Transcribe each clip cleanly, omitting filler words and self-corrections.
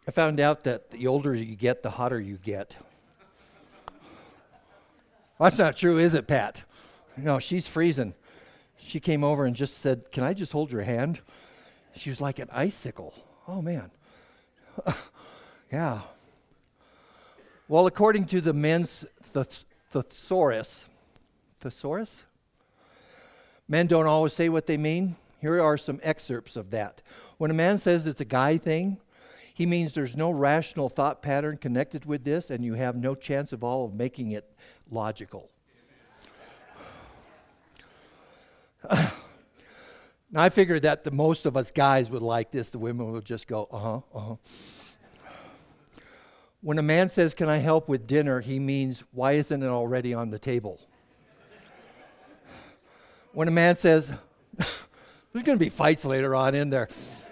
I found out that the older you get, the hotter you get. That's not true, is it, Pat? No, she's freezing. She came over and just said, "Can I just hold your hand?" She was like an icicle. Oh, man. Yeah. Well, according to the men's thesaurus, men don't always say what they mean. Here are some excerpts of that. When a man says it's a guy thing, he means there's no rational thought pattern connected with this, and you have no chance of all of making it logical. Now, I figured that the most of us guys would like this. The women would just go, uh-huh. When a man says, "Can I help with dinner?" he means, "Why isn't it already on the table?" When a man says, "There's going to be fights later on in there."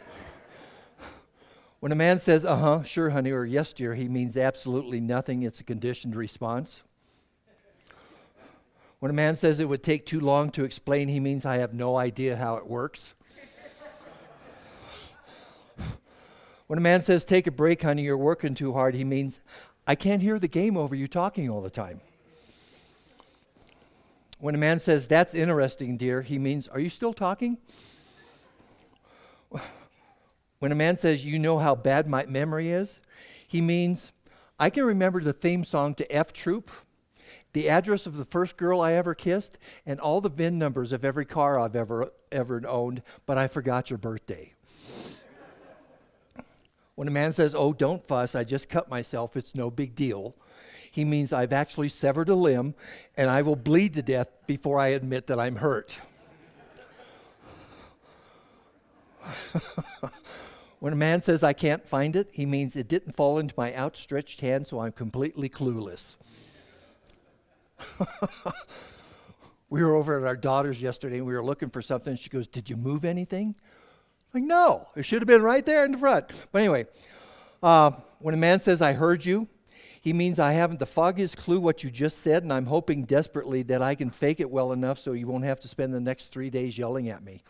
When a man says, "Uh-huh, sure, honey," or "Yes, dear," he means absolutely nothing. It's a conditioned response. When a man says it would take too long to explain, he means I have no idea how it works. When a man says, "Take a break, honey, you're working too hard," he means I can't hear the game over you talking all the time. When a man says, "That's interesting, dear," he means, "Are you still talking?" When a man says, "You know how bad my memory is," he means I can remember the theme song to F Troop, the address of the first girl I ever kissed, and all the VIN numbers of every car I've ever owned, but I forgot your birthday. When a man says, "Oh, don't fuss, I just cut myself, it's no big deal," he means I've actually severed a limb, and I will bleed to death before I admit that I'm hurt. When a man says, "I can't find it," he means it didn't fall into my outstretched hand, so I'm completely clueless. We were over at our daughter's yesterday, and we were looking for something. She goes, "Did you move anything?" Like, no, it should have been right there in the front. But anyway, when a man says, "I heard you," he means I haven't the foggiest clue what you just said, and I'm hoping desperately that I can fake it well enough so you won't have to spend the next 3 days yelling at me.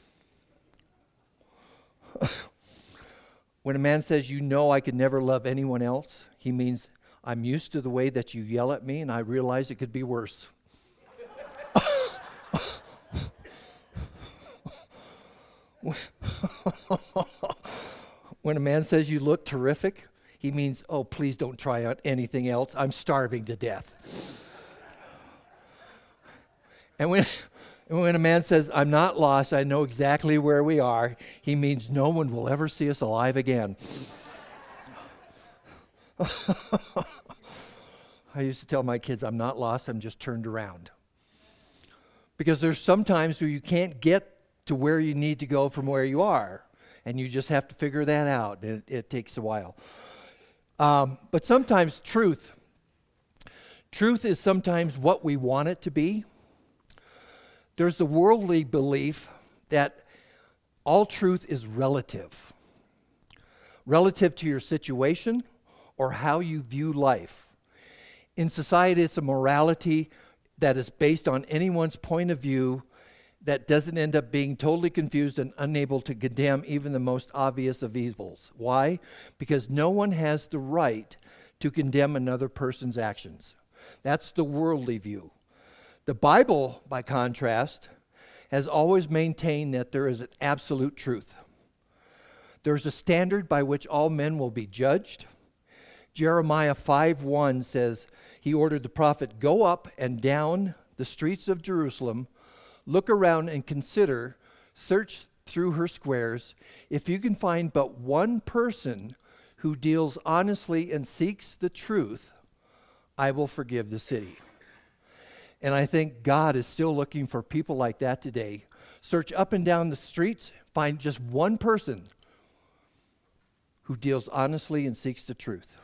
When a man says, "You know I could never love anyone else," he means I'm used to the way that you yell at me, and I realize it could be worse. When a man says you look terrific, he means, "Oh, please don't try out anything else. I'm starving to death." And when a man says, "I'm not lost, I know exactly where we are," he means no one will ever see us alive again. I used to tell my kids, "I'm not lost, I'm just turned around." Because there's some times where you can't get to where you need to go from where you are, and you just have to figure that out. It takes a while. But sometimes truth is sometimes what we want it to be. There's the worldly belief that all truth is relative to your situation or how you view life. In society, it's a morality that is based on anyone's point of view that doesn't end up being totally confused and unable to condemn even the most obvious of evils. Why? Because no one has the right to condemn another person's actions. That's the worldly view. The Bible, by contrast, has always maintained that there is an absolute truth. There's a standard by which all men will be judged. Jeremiah 5:1 says, he ordered the prophet, "Go up and down the streets of Jerusalem, look around and consider, search through her squares. If you can find but one person who deals honestly and seeks the truth, I will forgive the city." And I think God is still looking for people like that today. Search up and down the streets, find just one person who deals honestly and seeks the truth.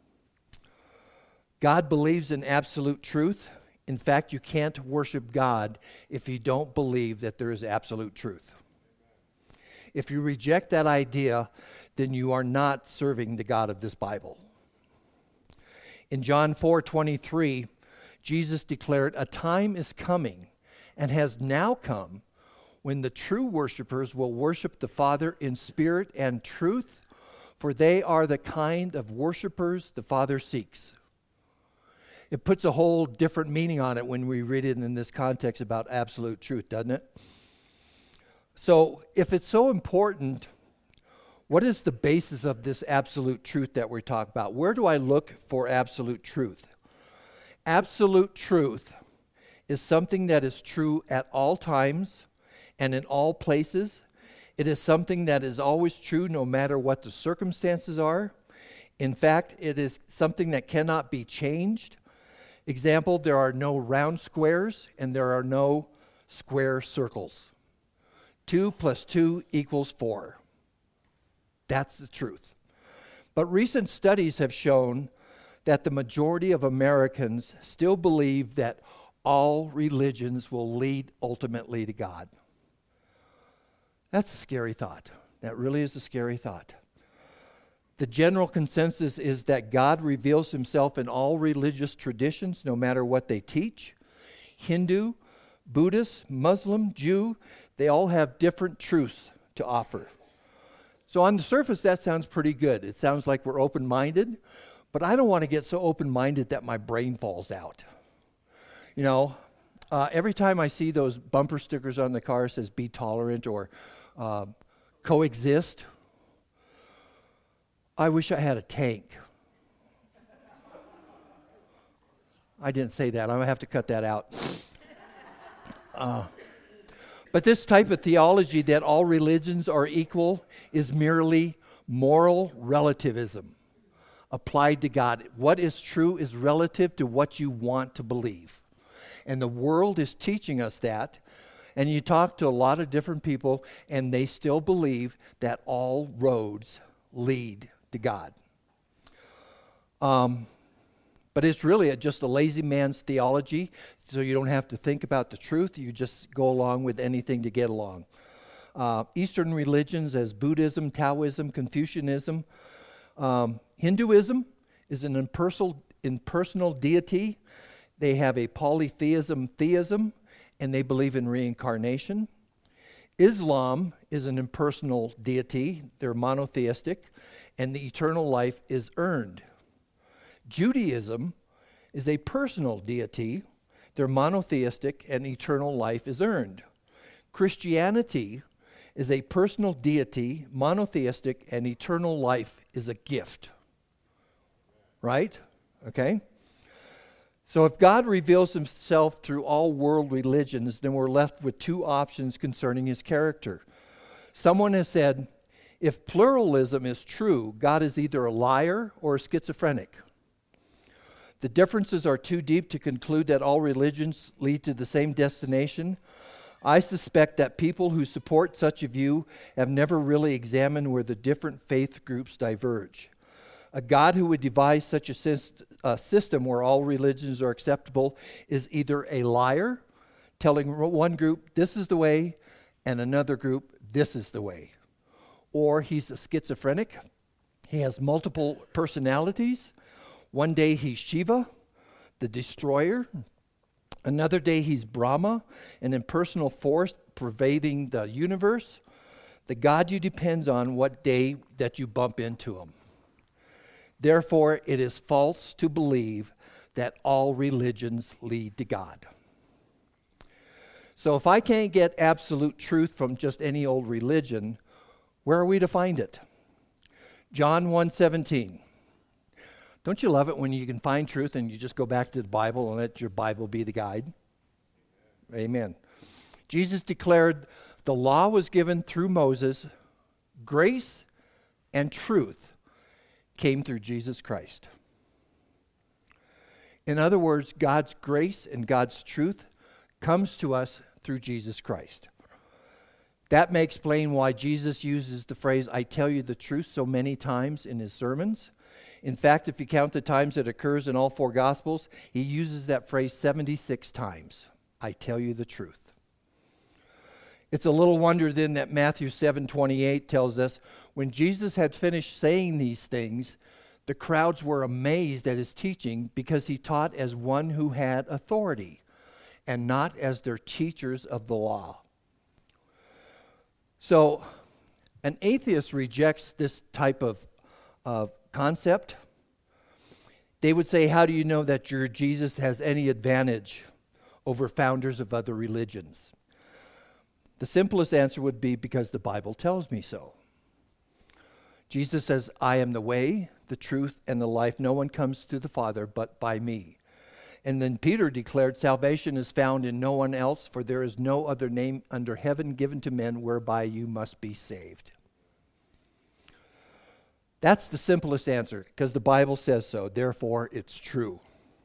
God believes in absolute truth. In fact, you can't worship God if you don't believe that there is absolute truth. If you reject that idea, then you are not serving the God of this Bible. In John 4:23, Jesus declared, "A time is coming and has now come when the true worshipers will worship the Father in spirit and truth, for they are the kind of worshipers the Father seeks. It puts a whole different meaning on it when we read it in this context about absolute truth, doesn't it? So if it's so important, what is the basis of this absolute truth that we're talking about? Where do I look for absolute truth? Absolute truth is something that is true at all times and in all places. It is something that is always true no matter what the circumstances are. In fact, it is something that cannot be changed. Example, there are no round squares and there are no square circles. 2 + 2 = 4. That's the truth. But recent studies have shown that the majority of Americans still believe that all religions will lead ultimately to God. That's a scary thought. That really is a scary thought. The general consensus is that God reveals himself in all religious traditions, no matter what they teach. Hindu, Buddhist, Muslim, Jew, they all have different truths to offer. So on the surface, that sounds pretty good. It sounds like we're open-minded, but I don't want to get so open-minded that my brain falls out. You know, every time I see those bumper stickers on the car that says be tolerant or coexist, I wish I had a tank. I didn't say that. I'm going to have to cut that out. But this type of theology that all religions are equal is merely moral relativism applied to God. What is true is relative to what you want to believe. And the world is teaching us that. And you talk to a lot of different people, and they still believe that all roads lead to God. But it's really just a lazy man's theology, so you don't have to think about the truth. You just go along with anything to get along. Eastern religions as Buddhism, Taoism, Confucianism. Hinduism is an impersonal deity. They have a polytheism theism, and they believe in reincarnation. Islam is an impersonal deity. They're monotheistic, and the eternal life is earned. Judaism is a personal deity. They're monotheistic, and eternal life is earned. Christianity is a personal deity, monotheistic, and eternal life is a gift. Right? Okay? So if God reveals himself through all world religions, then we're left with two options concerning his character. Someone has said, if pluralism is true, God is either a liar or a schizophrenic. The differences are too deep to conclude that all religions lead to the same destination. I suspect that people who support such a view have never really examined where the different faith groups diverge. A God who would devise such a system where all religions are acceptable is either a liar, telling one group this is the way, and another group this is the way. Or he's a schizophrenic. He has multiple personalities. One day he's Shiva, the destroyer. Another day he's Brahma, an impersonal force pervading the universe. The God you depends on what day that you bump into him. Therefore, it is false to believe that all religions lead to God. So if I can't get absolute truth from just any old religion, where are we to find it? John 1:17. Don't you love it when you can find truth and you just go back to the Bible and let your Bible be the guide? Amen. Jesus declared the law was given through Moses, grace and truth came through Jesus Christ. In other words, God's grace and God's truth comes to us through Jesus Christ. That may explain why Jesus uses the phrase, I tell you the truth, so many times in his sermons. In fact, if you count the times it occurs in all four Gospels, he uses that phrase 76 times. I tell you the truth. It's a little wonder then that Matthew 7:28 tells us, when Jesus had finished saying these things, the crowds were amazed at his teaching because he taught as one who had authority and not as their teachers of the law. So, an atheist rejects this type of concept. They would say, how do you know that your Jesus has any advantage over founders of other religions? The simplest answer would be because the Bible tells me so. Jesus says, I am the way, the truth, and the life. No one comes to the Father but by me. And then Peter declared, salvation is found in no one else, for there is no other name under heaven given to men whereby you must be saved. That's the simplest answer, because the Bible says so. Therefore, it's true.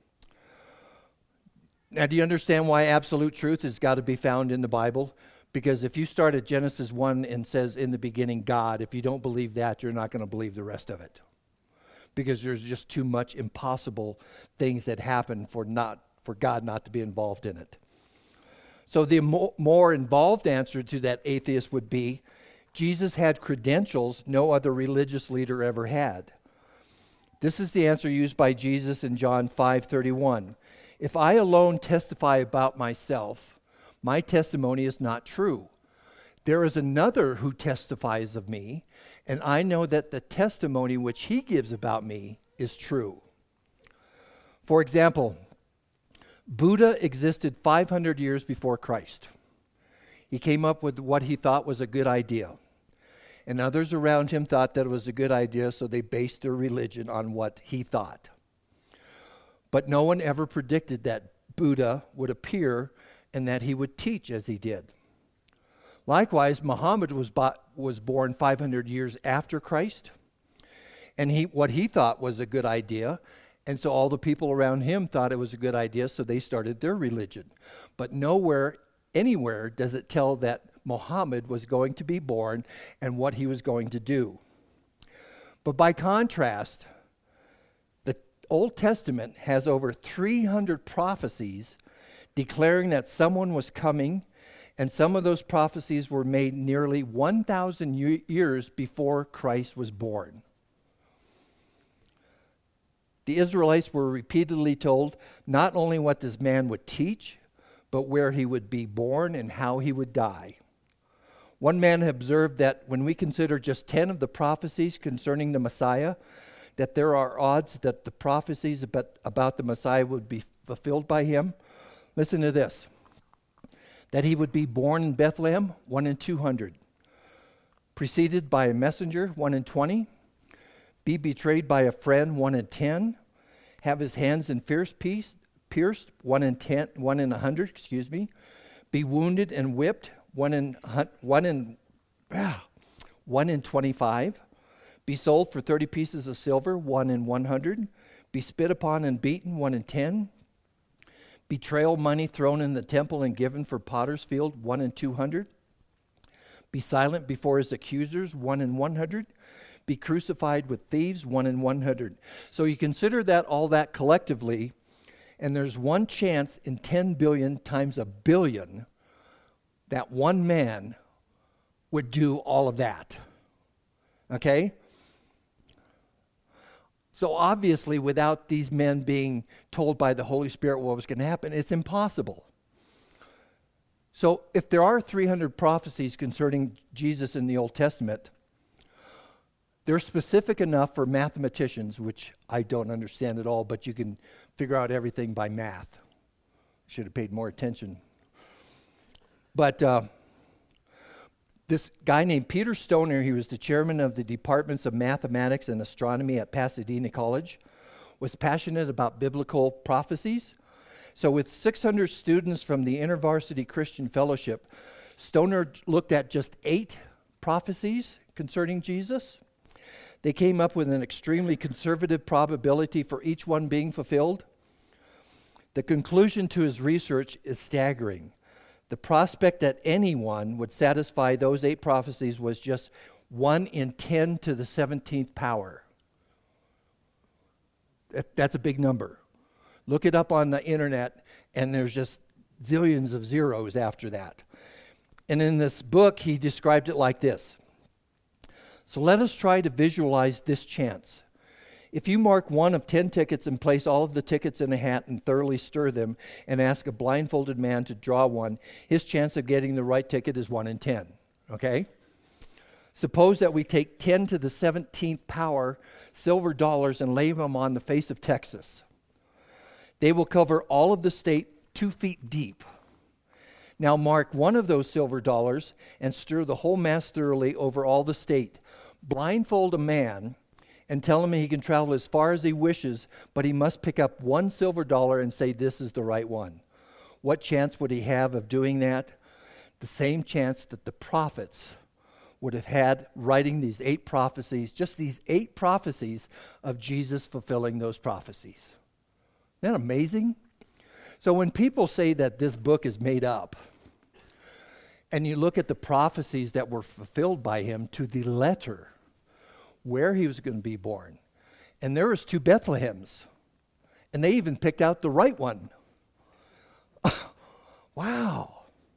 Now, do you understand why absolute truth has got to be found in the Bible? Because if you start at Genesis 1 and says, in the beginning, God, if you don't believe that, you're not going to believe the rest of it. Because there's just too much impossible things that happen for God not to be involved in it. So the more involved answer to that atheist would be, Jesus had credentials no other religious leader ever had. This is the answer used by Jesus in John 5:31. If I alone testify about myself, my testimony is not true. There is another who testifies of me, and I know that the testimony which he gives about me is true. For example, Buddha existed 500 years before Christ. He came up with what he thought was a good idea. And others around him thought that it was a good idea, so they based their religion on what he thought. But no one ever predicted that Buddha would appear and that he would teach as he did. Likewise, Muhammad was born 500 years after Christ, and what he thought was a good idea, and so all the people around him thought it was a good idea, so they started their religion. But nowhere, anywhere, does it tell that Muhammad was going to be born and what he was going to do. But by contrast, the Old Testament has over 300 prophecies declaring that someone was coming, and some of those prophecies were made nearly 1,000 years before Christ was born. The Israelites were repeatedly told not only what this man would teach, but where he would be born and how he would die. One man observed that when we consider just 10 of the prophecies concerning the Messiah, that there are odds that the prophecies about the Messiah would be fulfilled by him. Listen to this. That he would be born in Bethlehem, 1 in 200. Preceded by a messenger, 1 in 20. Be betrayed by a friend, 1 in 10. Have his hands and pierced, 1 in 100. Be wounded and whipped, 1 in 25. Be sold for 30 pieces of silver, 1 in 100. Be spit upon and beaten, 1 in 10. Betrayal money thrown in the temple and given for potter's field, 1 in 200. Be silent before his accusers, 1 in 100. Be crucified with thieves, 1 in 100. So you consider that all that collectively, and there's one chance in 10 billion times a billion that one man would do all of that. Okay? So obviously, without these men being told by the Holy Spirit what was going to happen, it's impossible. So if there are 300 prophecies concerning Jesus in the Old Testament, they're specific enough for mathematicians, which I don't understand at all, but you can figure out everything by math. Should have paid more attention. But this guy named Peter Stoner, he was the chairman of the departments of mathematics and astronomy at Pasadena College, was passionate about biblical prophecies. So with 600 students from the InterVarsity Christian Fellowship, Stoner looked at just 8 prophecies concerning Jesus. They came up with an extremely conservative probability for each one being fulfilled. The conclusion to his research is staggering. The prospect that anyone would satisfy those 8 prophecies was just 1 in 10 to the 17th power. That's a big number. Look it up on the internet, and there's just zillions of zeros after that. And in this book, he described it like this. So let us try to visualize this chance. If you mark one of 10 tickets and place all of the tickets in a hat and thoroughly stir them and ask a blindfolded man to draw one, his chance of getting the right ticket is 1 in 10. Okay? Suppose that we take 10 to the 17th power silver dollars and lay them on the face of Texas. They will cover all of the state 2 feet deep. Now mark one of those silver dollars and stir the whole mass thoroughly over all the state. Blindfold a man and tell him he can travel as far as he wishes, but he must pick up one silver dollar and say this is the right one. What chance would he have of doing that? The same chance that the prophets would have had writing these 8 prophecies, just these 8 prophecies of Jesus fulfilling those prophecies. Isn't that amazing? So when people say that this book is made up, and you look at the prophecies that were fulfilled by him to the letter, where he was going to be born, and there was 2 Bethlehems, and they even picked out the right one. Wow.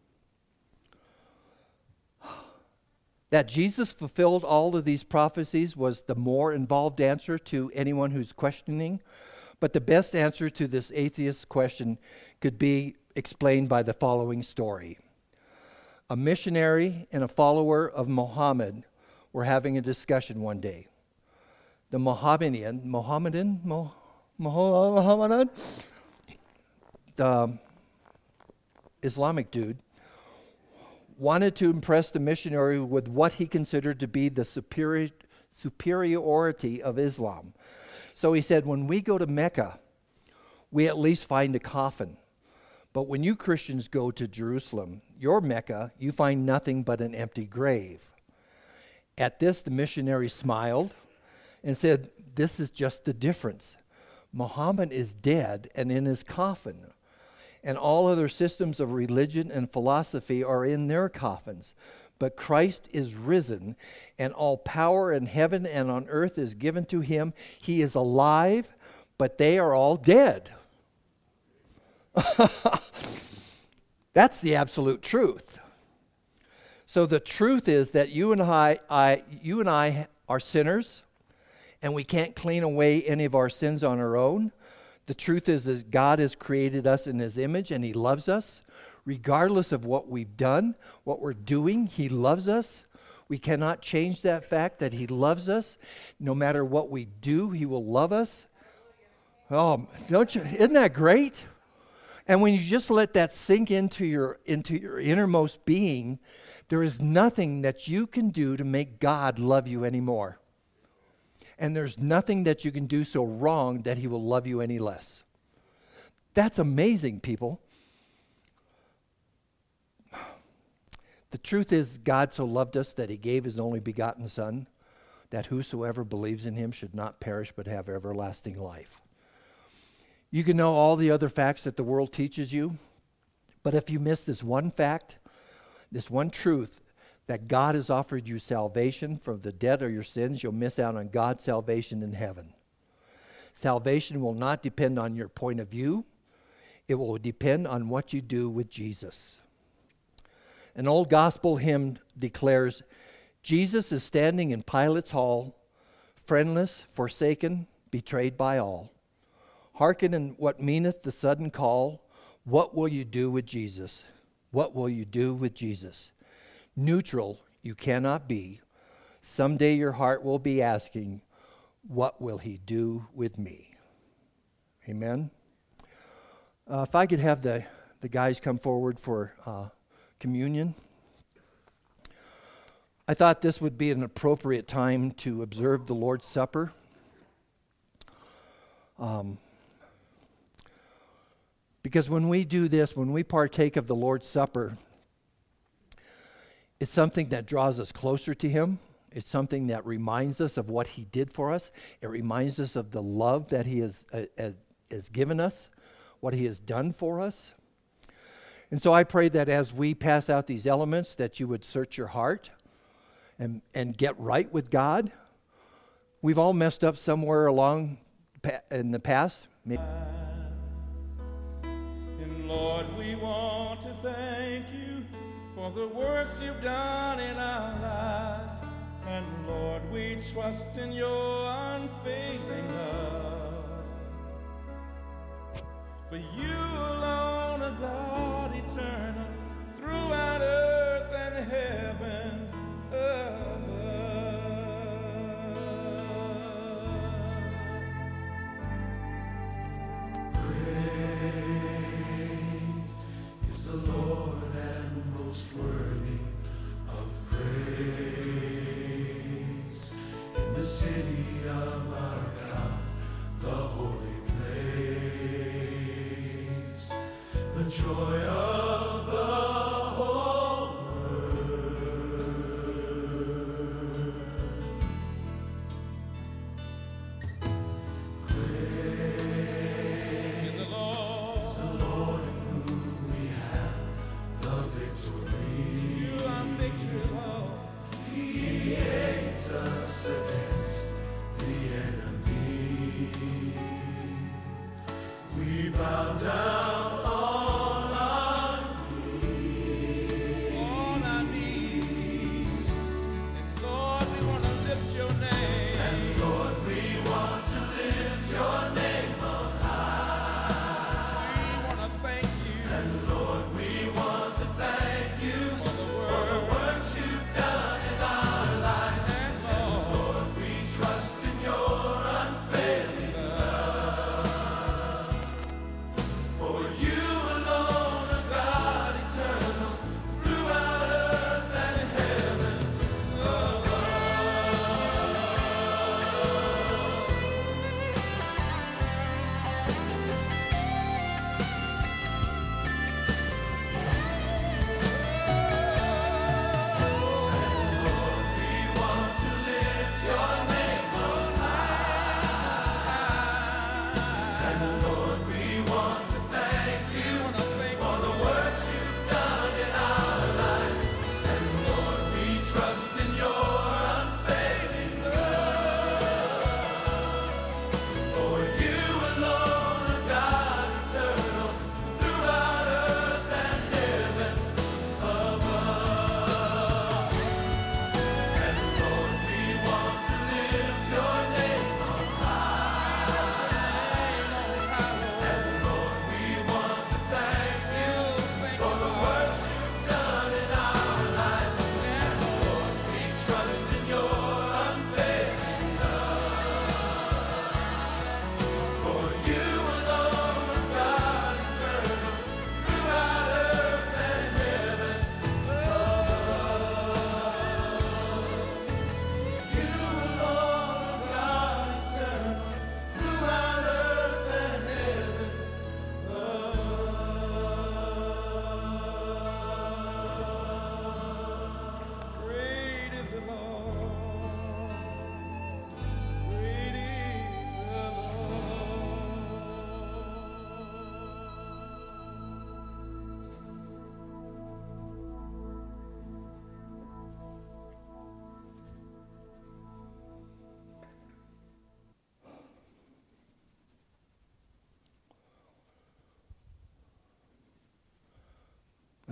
That Jesus fulfilled all of these prophecies was the more involved answer to anyone who's questioning. But the best answer to this atheist question could be explained by the following story. A missionary and a follower of Muhammad were having a discussion one day. The the Islamic dude, wanted to impress the missionary with what he considered to be the superiority of Islam. So he said, when we go to Mecca, we at least find a coffin. But when you Christians go to Jerusalem, your Mecca, you find nothing but an empty grave. At this, the missionary smiled and said, this is just the difference. Muhammad is dead and in his coffin, and all other systems of religion and philosophy are in their coffins. But Christ is risen, and all power in heaven and on earth is given to him. He is alive, but they are all dead. That's the absolute truth. So the truth is that you and I are sinners, and we can't clean away any of our sins on our own. The truth is that God has created us in his image, and he loves us. Regardless of what we've done, what we're doing, he loves us. We cannot change that fact that he loves us. No matter what we do, he will love us. Oh, isn't that great? And when you just let that sink into your innermost being, there is nothing that you can do to make God love you anymore. And there's nothing that you can do so wrong that he will love you any less. That's amazing, people. The truth is, God so loved us that he gave his only begotten Son, that whosoever believes in him should not perish but have everlasting life. You can know all the other facts that the world teaches you, but if you miss this one fact, this one truth, that God has offered you salvation from the debt of your sins, you'll miss out on God's salvation in heaven. Salvation will not depend on your point of view. It will depend on what you do with Jesus. An old gospel hymn declares, Jesus is standing in Pilate's hall, friendless, forsaken, betrayed by all. Hearken in what meaneth the sudden call, what will you do with Jesus? What will you do with Jesus? Neutral you cannot be. Someday your heart will be asking, what will he do with me? Amen. If I could have the guys come forward for communion. I thought this would be an appropriate time to observe the Lord's Supper. Because when we do this, when we partake of the Lord's Supper, it's something that draws us closer to him. It's something that reminds us of what he did for us. It reminds us of the love that he has given us, what he has done for us. And so I pray that as we pass out these elements, that you would search your heart and get right with God. We've all messed up somewhere along in the past. And Lord, we want to thank you for the works you've done in our lives. And Lord, we trust in your unfailing love. For you alone are God eternal, throughout earth and heaven above.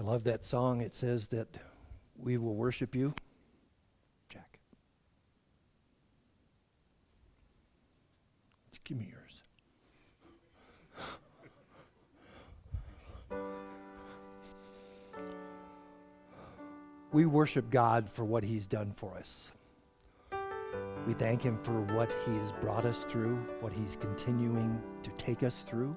love that song. It says that we will worship you. Jack. Just give me yours. We worship God for what he's done for us. We thank him for what he has brought us through, what he's continuing to take us through.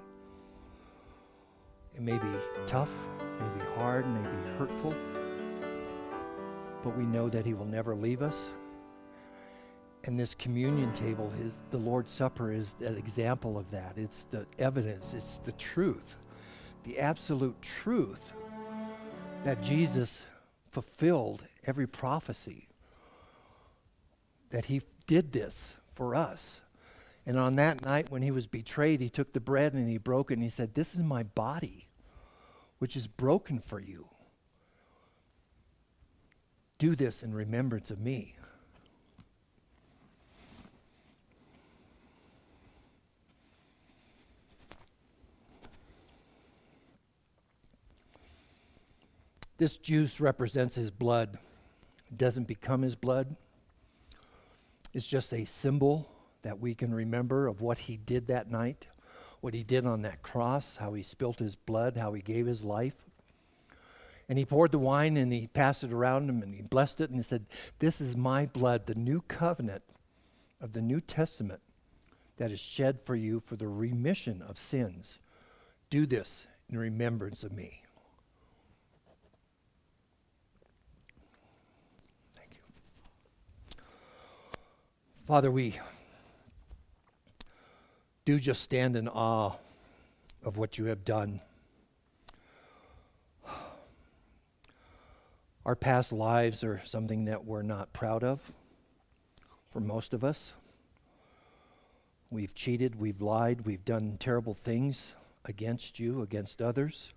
It may be tough, may be hard, may be hurtful, but we know that he will never leave us. And this communion table, the Lord's Supper, is an example of that. It's the evidence, it's the truth, the absolute truth that Jesus fulfilled every prophecy, that he did this for us. And on that night when he was betrayed, he took the bread and he broke it and he said, "This is my body, which is broken for you. Do this in remembrance of me." This juice represents his blood. It doesn't become his blood. It's just a symbol that we can remember of what he did that night, what he did on that cross, how he spilt his blood, how he gave his life. And he poured the wine and he passed it around him and he blessed it and he said, "This is my blood, the new covenant of the New Testament that is shed for you for the remission of sins. Do this in remembrance of me." Thank you. Father, we do just stand in awe of what you have done. Our past lives are something that we're not proud of for most of us. We've cheated, we've lied, we've done terrible things against you, against others.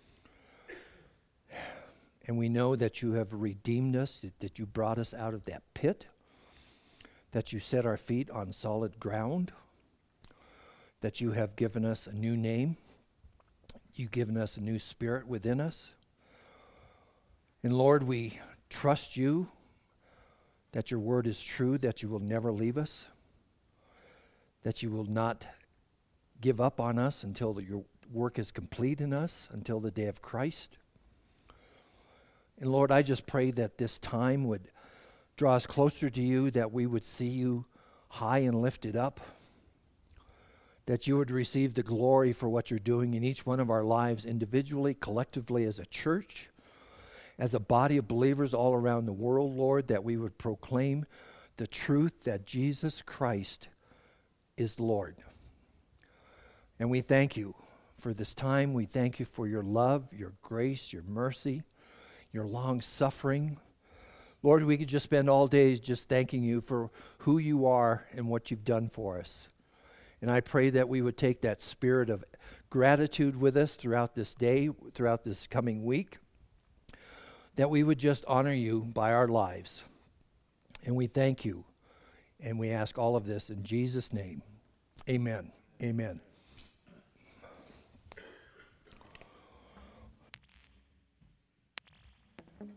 And we know that you have redeemed us, that you brought us out of that pit, that you set our feet on solid ground, that you have given us a new name, you've given us a new spirit within us. And Lord, we trust you that your word is true, that you will never leave us, that you will not give up on us until your work is complete in us, until the day of Christ. And Lord, I just pray that this time would draw us closer to you, that we would see you high and lifted up, that you would receive the glory for what you're doing in each one of our lives individually, collectively as a church, as a body of believers all around the world, Lord, that we would proclaim the truth that Jesus Christ is Lord. And we thank you for this time. We thank you for your love, your grace, your mercy, your long suffering. Lord, we could just spend all days just thanking you for who you are and what you've done for us. And I pray that we would take that spirit of gratitude with us throughout this day, throughout this coming week, that we would just honor you by our lives. And we thank you. And we ask all of this in Jesus' name. Amen. Amen.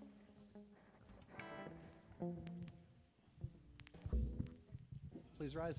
Please rise.